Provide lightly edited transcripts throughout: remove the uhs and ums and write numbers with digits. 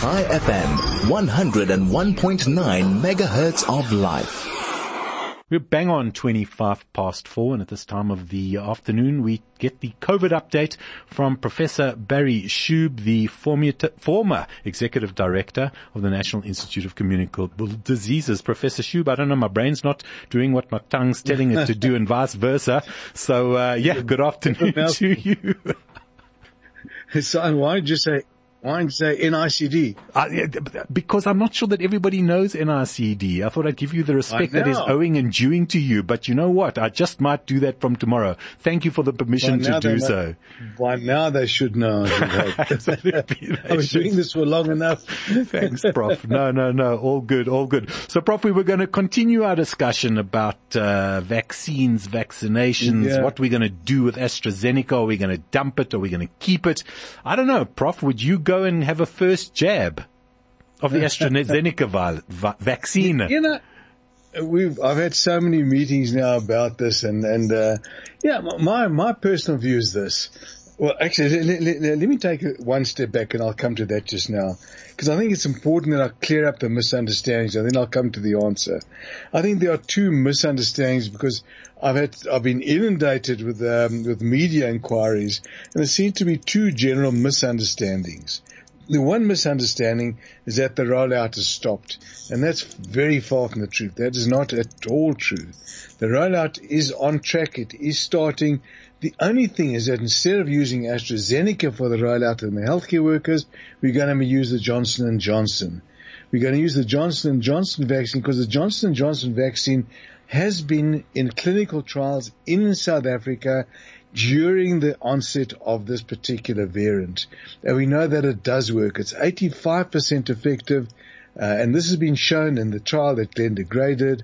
High FM, 101.9 megahertz of life. We're bang on 4:25, and at this time of the afternoon, we get the COVID update from Professor Barry Shube, the former Executive Director of the National Institute of Communicable Diseases. Professor Shube, I don't know, my brain's not doing what my tongue's telling it to do and vice versa. So, good afternoon to you. Son, why did you say NICD? Because I'm not sure that everybody knows NICD. I thought I'd give you the respect that is owing and due to you. But you know what? I just might do that from tomorrow. Thank you for the permission to do so. By now they should know. Absolutely. I was doing this for long enough. Thanks, Prof. No. All good. So, Prof, we were going to continue our discussion about vaccines, vaccinations, what we're going to do with AstraZeneca. Are we going to dump it? Are we going to keep it? I don't know. Prof, would you go and have a first jab of the AstraZeneca vaccine? You know, I've had so many meetings now about this, and my personal view is this. Well, actually, let me take one step back, and I'll come to that just now, because I think it's important that I clear up the misunderstandings, and then I'll come to the answer. I think there are two misunderstandings, because I've been inundated with media inquiries, and there seem to be two general misunderstandings. The one misunderstanding is that the rollout has stopped, and that's very far from the truth. That is not at all true. The rollout is on track. It is starting. The only thing is that instead of using AstraZeneca for the rollout of the healthcare workers, we're going to use the Johnson & Johnson. We're going to use the Johnson & Johnson vaccine because the Johnson & Johnson vaccine has been in clinical trials in South Africa during the onset of this particular variant. And we know that it does work. It's 85% effective, and this has been shown in the trial that Glenn degraded.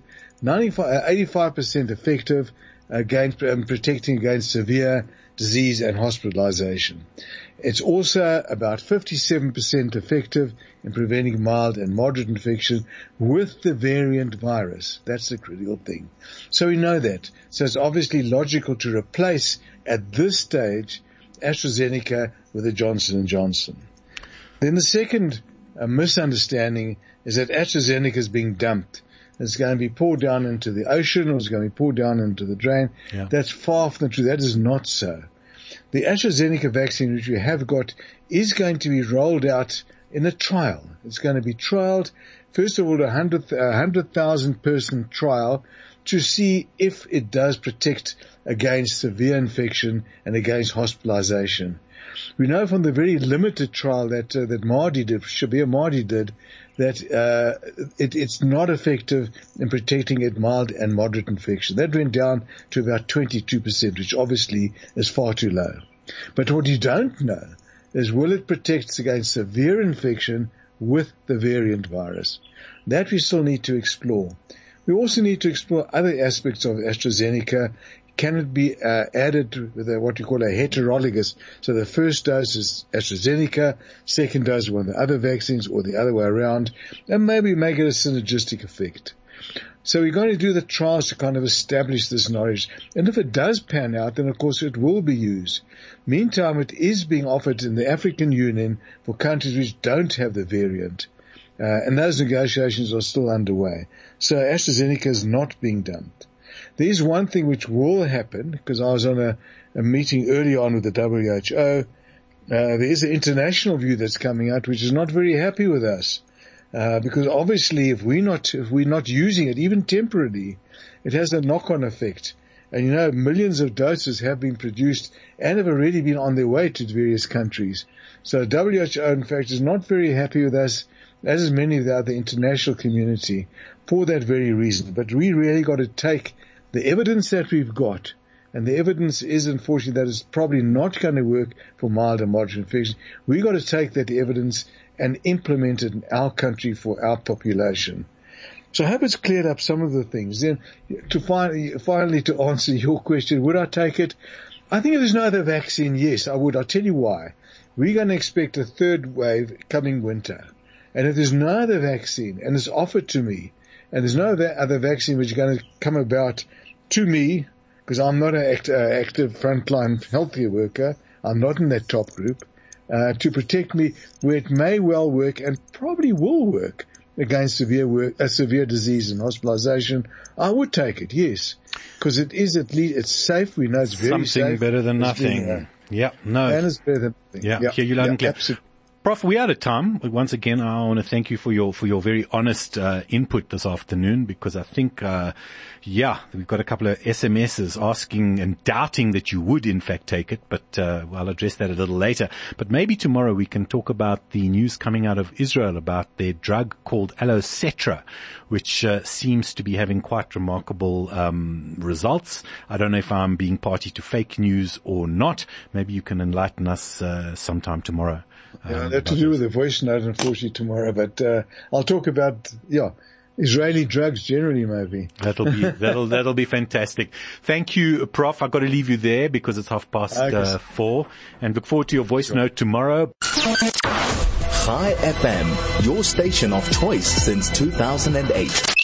85% effective against protecting against severe disease and hospitalization. It's also about 57% effective in preventing mild and moderate infection with the variant virus. That's the critical thing. So we know that. So it's obviously logical to replace at this stage AstraZeneca with the Johnson & Johnson. Then the second misunderstanding is that AstraZeneca is being dumped. It's going to be poured down into the ocean, or it's going to be poured down into the drain. Yeah. That's far from the truth. That is not so. The AstraZeneca vaccine, which we have got, is going to be rolled out in a trial. It's going to be trialed, first of all, a 100,000 person trial to see if it does protect against severe infection and against hospitalization. We know from the very limited trial that Shabir Mardi did, that it's not effective in protecting against mild and moderate infection. That went down to about 22%, which obviously is far too low. But what you don't know is, will it protect against severe infection with the variant virus? That we still need to explore. We also need to explore other aspects of AstraZeneca. Can it be added with what we call a heterologous? So the first dose is AstraZeneca, second dose one of the other vaccines, or the other way around, and maybe make it a synergistic effect. So we're going to do the trials to kind of establish this knowledge. And if it does pan out, then of course it will be used. Meantime, it is being offered in the African Union for countries which don't have the variant. And those negotiations are still underway. So AstraZeneca is not being dumped. There is one thing which will happen, because I was on a meeting early on with the WHO. There is an international view that's coming out, which is not very happy with us, because obviously if we're not using it, even temporarily, it has a knock-on effect. And you know, millions of doses have been produced and have already been on their way to various countries. So WHO, in fact, is not very happy with us, as is many of the other international community, for that very reason. But we really got to take the evidence that we've got, and the evidence is unfortunately that it's probably not going to work for mild and moderate infection. We've got to take that evidence and implement it in our country for our population. So I hope it's cleared up some of the things. Then to finally to answer your question, would I take it? I think if there's no other vaccine, yes, I would. I'll tell you why. We're going to expect a third wave coming winter. And if there's no other vaccine, and it's offered to me, and there's no other vaccine which is going to come about to me, because I'm not an active frontline healthcare worker, I'm not in that top group, to protect me where it may well work and probably will work against severe disease and hospitalization, I would take it, yes. Because it is at least, it's safe. We know it's very safe. Something better than nothing. Yeah, no. And it's better than nothing. Yeah, hear you loud and clear. Absolutely. Prof, we're out of time. Once again, I want to thank you for your very honest input this afternoon, because I think, we've got a couple of SMSs asking and doubting that you would in fact take it, but I'll address that a little later. But maybe tomorrow we can talk about the news coming out of Israel about their drug called Alocetra, which seems to be having quite remarkable results. I don't know if I'm being party to fake news or not. Maybe you can enlighten us sometime tomorrow. That to do with the voice note, unfortunately, tomorrow. But I'll talk about Israeli drugs generally, maybe. That'll be fantastic. Thank you, Prof. I've got to leave you there because it's 4:30, and look forward to your voice note tomorrow. Chai FM, your station of choice since 2008.